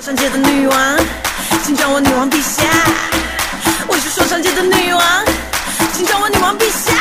唱界的女王，请叫我女王陛下。我是说唱界的女王，请叫我女王陛下。